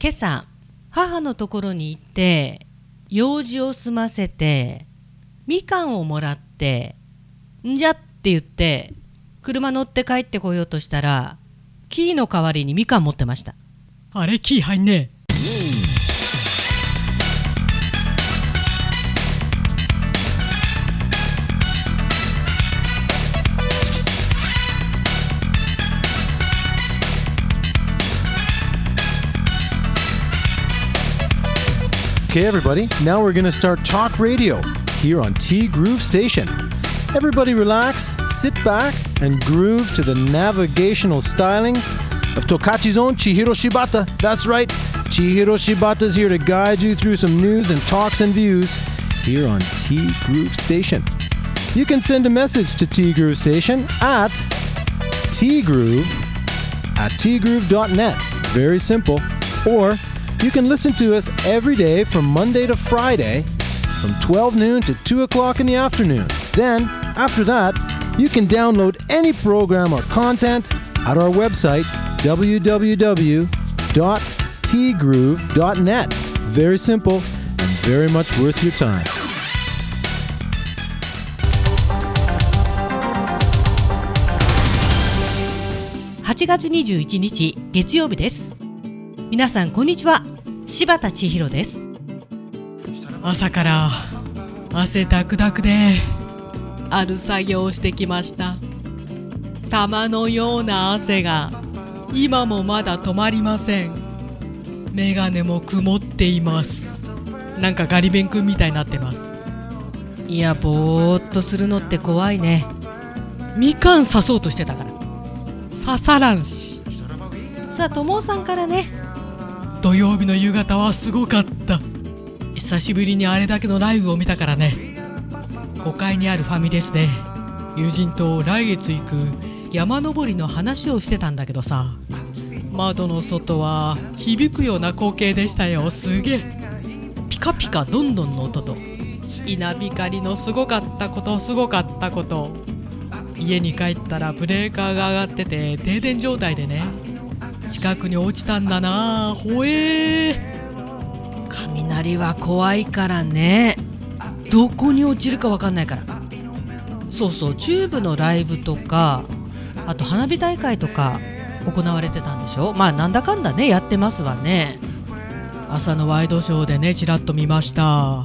今朝母のところに行って用事を済ませてみかんをもらってんじゃって言って車乗って帰ってこようとしたらキーの代わりにみかん持ってました。 あれキー入んねえ。 Okay, everybody, now we're going to start talk radio here on T Groove Station. Everybody relax, sit back, and groove to the navigational stylings of Tokachi's own Chihiro Shibata. That's right, Chihiro Shibata's here to guide you through some news and talks and views here on T Groove Station. You can send a message to T Groove Station at tgroove@tgroove.net. Very simple. Or you can listen to us every day from Monday to Friday from 12 noon to 2 o'clock in the afternoon. Then, after that, you can download any program or content at our website, www.tgroove.net. Very simple and very much worth your time. 8月21日月曜日です。皆さんこんにちは。柴田千尋です。 朝から汗ダクダクである作業をしてきました。玉のような汗が今もまだ止まりません。メガネも曇っています。なんかガリ勉くんみたいになってます。 いや、ぼーっとするのって怖いね。 みかん刺そうとしてたから刺さらんし。 さあ、友さんからね。 土曜日の夕方はすごかった。久しぶりにあれだけのライブを見たからね。5階にあるファミレスで友人と来月行く山登りの話をしてたんだけどさ、窓の外は響くような光景でしたよ。すげえピカピカどんどんの音と稲光のすごかったこと。家に帰ったらブレーカーが上がってて停電状態でね。近くに落ちたんだな。ほ雷は怖いからね。どこに落ちるか分かんないから。そうそう、チューブのライブとか、あと花火大会とか行われてたんでしょ。まあなんだかんだねやってますわね。 朝のワイドショーでねちらっと見ました。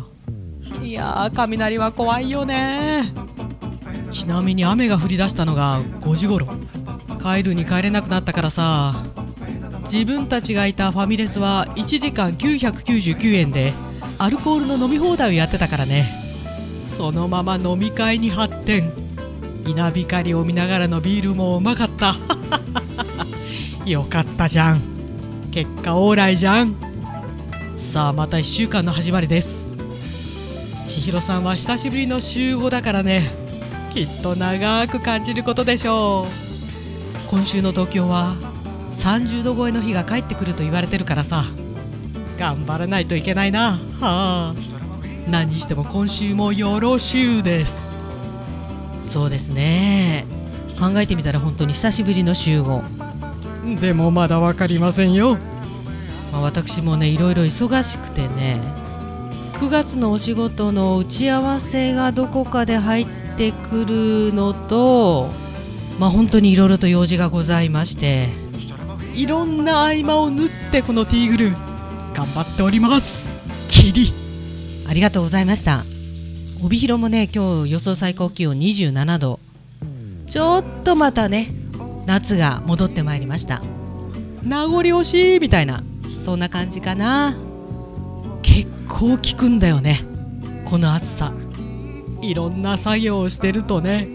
いやー、雷は怖いよね。ちなみに雨が降り出したのが5時頃。帰るに帰れなくなったからさ、自分たちがいたファミレスは1時間999円でアルコールの飲み放題をやってたからね。そのまま飲み会に発展。稲光を見ながらのビールもうまかったよかったじゃん。結果オーライじゃん。さあ、また1週間の始まりです。千尋さんは久しぶりの週5だからね、きっと長く感じることでしょう。今週の東京は30度超えの日が帰ってくると言われてるからさ、頑張らないといけないな。はあ、何にしても今週もよろしゅうです。 そうですね。考えてみたら本当に久しぶりの集合。 でもまだわかりませんよ。 私もねいろいろ忙しくてね、9月のお仕事の打ち合わせがどこかで入ってくるのと、本当にいろいろと用事がございまして、 いろんな合間を縫ってこのティーグル頑張っております。キリありがとうございました。帯広もね今日予想最高気温27度。ちょっとまたね夏が戻ってまいりました。 名残惜しいみたいな、 そんな感じかな。 結構効くんだよねこの暑さ。いろんな作業をしてるとね。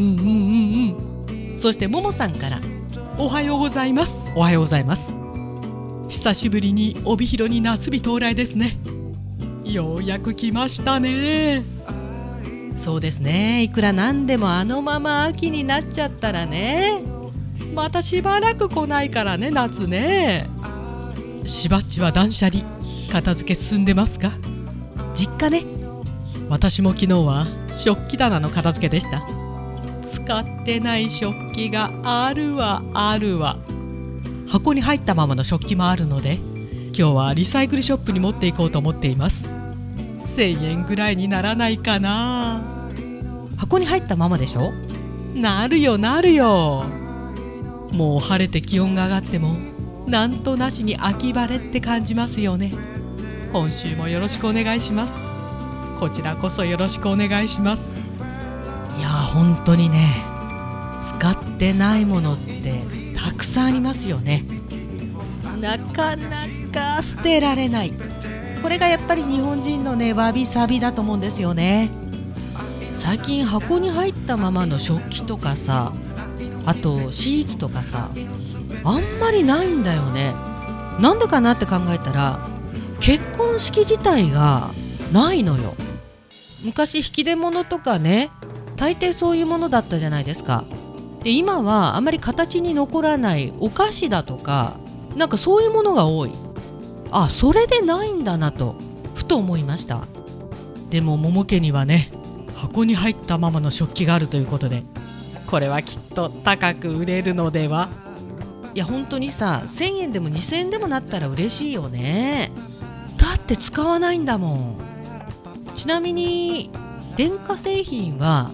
そしてももさんからおはようございます。おはようございます。久しぶりに帯広に夏日到来ですね。ようやく来ましたね。 そうですね。いくらなんでもあのまま秋になっちゃったらね、 またしばらく来ないからね夏ね。しばっちは断捨離片付け進んでますか？ 実家ね。 私も昨日は食器棚の片付けでした。使ってない食器があるわ。箱に入ったままの食器もあるので、今今日はリサイクルショップに持っていこうと思っています。1000円ぐらいにならないかな。 箱に入ったままでしょ。 なるよなるよ。もう晴れて気温が上がってもなんとなしに秋晴れって感じますよね。今週もよろしくお願いします。こちらこそよろしくお願いします。 いや本当にね、使ってないものってたくさんありますよね。なかなか捨てられない。これがやっぱり日本人のねわびさびだと思うんですよね。最近箱に入ったままの食器とかさ、あとシーツとかさ、あんまりないんだよね。なんでかなって考えたら、結婚式自体がないのよ。昔引き出物とかね、大抵そういうものだったじゃないですか。で今はあんまり形に残らないお菓子だとか、なんかそういうものが多い。あ、それでないんだなとふと思いました。 でも桃家にはね、箱に入ったままの食器があるということで、これはきっと高く売れるのでは。 いや本当にさ、1000円でも2000円でもなったら嬉しいよね。だって使わないんだもん。ちなみに電化製品は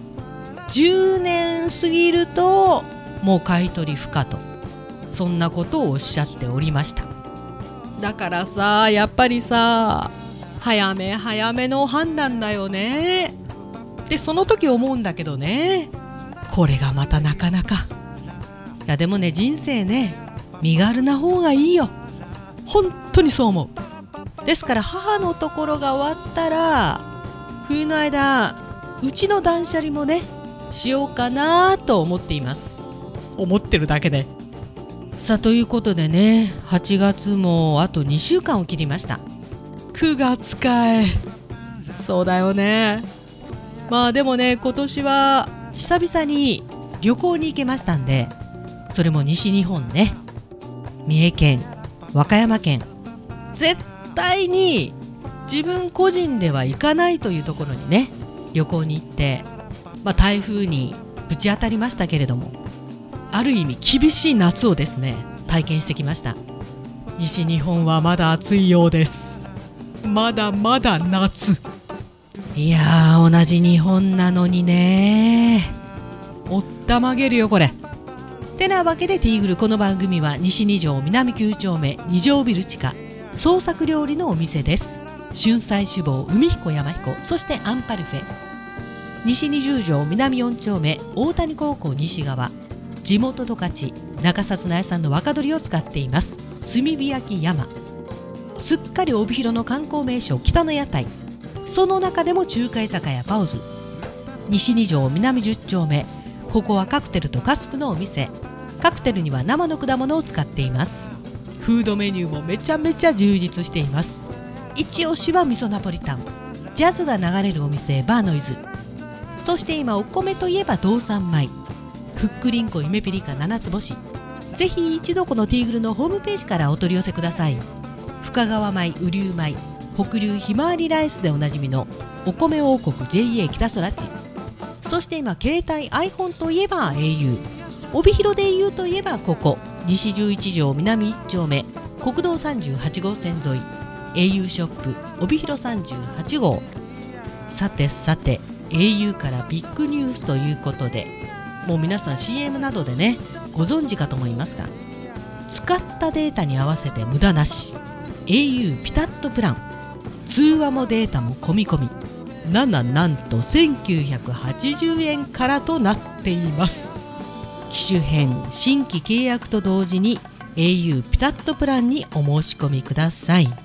10年過ぎるともう買い取り不可と、そんなことをおっしゃっておりました。 だからさ、やっぱりさ、早め早めの判断だよねってその時思うんだけどね。これがまたなかなか。 いやでもね、人生ね、身軽な方がいいよ。 本当にそう思う。ですから母のところが終わったら、冬の間うちの断捨離もねしようかなと思っています。 思ってるだけで。 さあということでね、8月もあと2週間を切りました。 9月かい。そうだよね。 まあでもね、今年は久々に旅行に行けましたんで、それも西日本ね、三重県、和歌山県、絶対に自分個人では行かないというところにね旅行に行って、台風にぶち当たりましたけれども、ある意味厳しい夏をですね体験してきました。 西日本はまだ暑いようです。まだまだ夏。 いやー、同じ日本なのにね、 おったまげるよこれ。 てなわけでティーグル、この番組は西2条南9丁目2条ビル地下創作料理のお店です。春菜志望、海彦山彦、そしてアンパルフェ。西20条南4丁目大谷高校西側、地元十勝中札内産の若鶏を使っています炭火焼き山。すっかり帯広の観光名所北の屋台、その中でも中華居酒屋パオズ。西2条南10丁目、ここはカクテルとカスクのお店。カクテルには生の果物を使っています。フードメニューもめちゃめちゃ充実しています。一押しは味噌ナポリタン、ジャズが流れるお店バーノイズ。そして今お米といえば道産米、ふっくりんこ夢ピリカ7つ星。ぜひ一度このティーグルのホームページからお取り寄せください。深川米、雨竜米、北流ひまわりライスでおなじみのお米王国 JA 北空地。そして今携帯 iPhone といえば au、 帯広で au といえばここ西11条南1丁目国道38号線沿い au ショップ帯広38号。さてさて au からビッグニュースということで、もう皆さん CM などでねご存知かと思いますが、使ったデータに合わせて無駄なし au ピタッとプラン、通話もデータも込み込み、なんと1980円からとなっています。機種変新規契約と同時に au ピタッとプランにお申し込みください。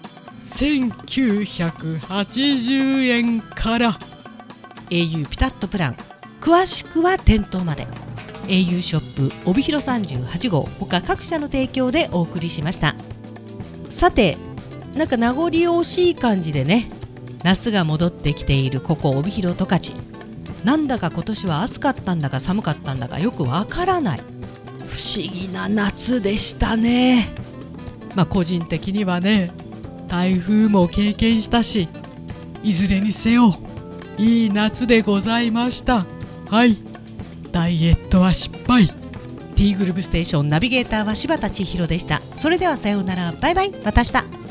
1980円から au ピタッとプラン、詳しくは店頭まで。 au ショップ帯広38号他各社の提供でお送りしました。さて、なんか名残惜しい感じでね、夏が戻ってきているここ帯広十勝、なんだか今年は暑かったんだか寒かったんだかよくわからない不思議な夏でしたね。 個人的にはね、台風も経験したし、いずれにせよいい夏でございました。はい、ダイエットは失敗。 T グループステーションナビゲーターは柴田千尋でした。それではさようなら、バイバイ、また明日。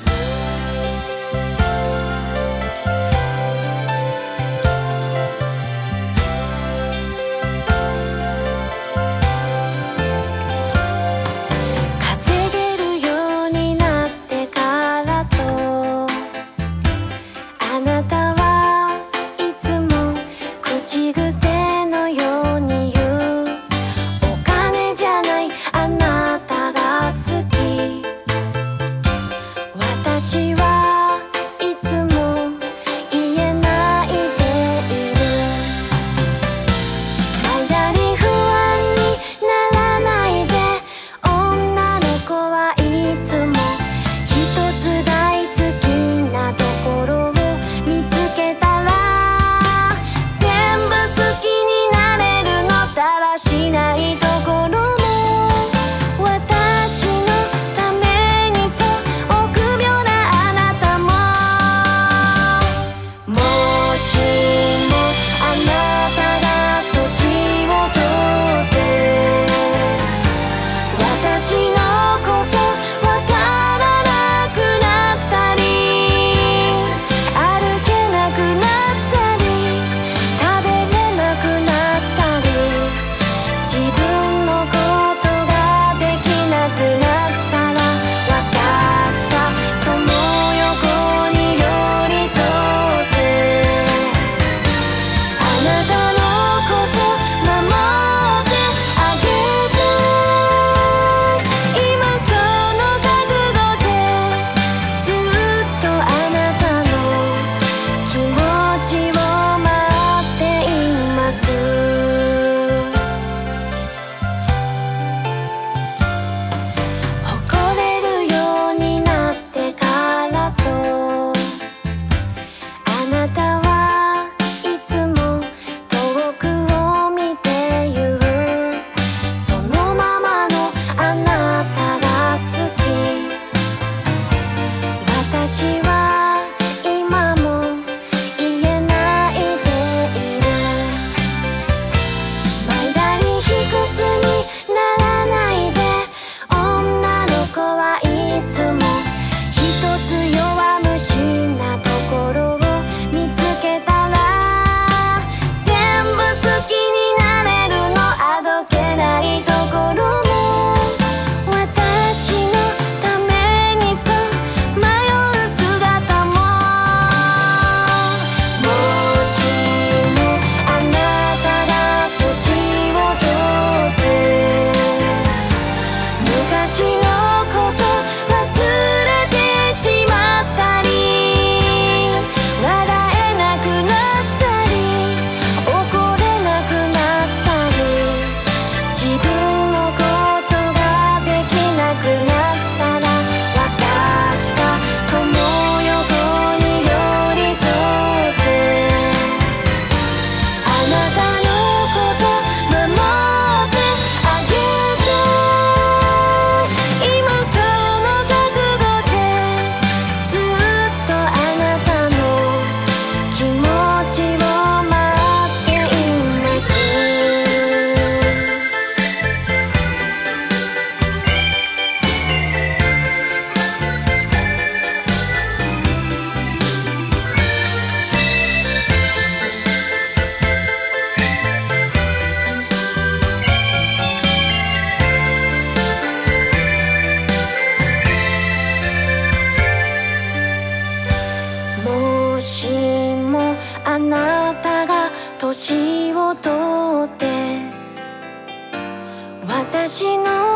年をとって私の